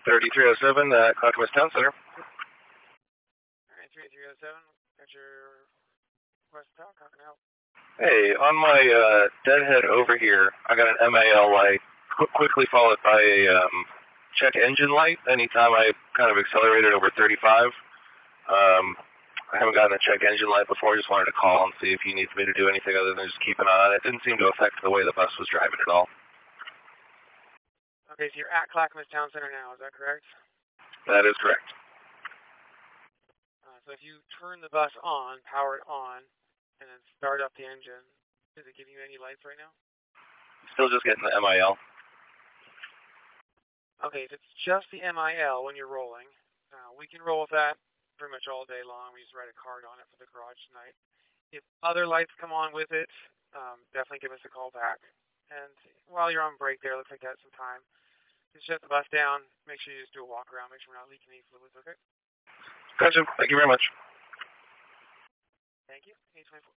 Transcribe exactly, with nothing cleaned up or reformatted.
thirty-three oh seven, uh, Clackamas Town Center. Alright, thirty-three oh seven, got your request talk, how can I help? Hey, on my uh, deadhead over here, I got an M A L light, qu quickly followed by a um, check engine light anytime I kind of accelerated over thirty-five. Um, I haven't gotten a check engine light before, just wanted to call and see if he needs me to do anything other than just keep an eye on it. It didn't seem to affect the way the bus was driving at all. Okay, so you're at Clackamas Town Center now, is that correct? That is correct. Uh, so if you turn the bus on, power it on, and then start up the engine, is it giving you any lights right now? Still just getting the M I L. Okay, if it's just the M I L when you're rolling, uh, we can roll with that pretty much all day long. We just write a card on it for the garage tonight. If other lights come on with it, um, definitely give us a call back. And while you're on break there, looks like you got some time. Just shut the bus down. Make sure you just do a walk around. Make sure we're not leaking any fluids, okay? Gotcha. Thank you very much. Thank you. eight twenty-four.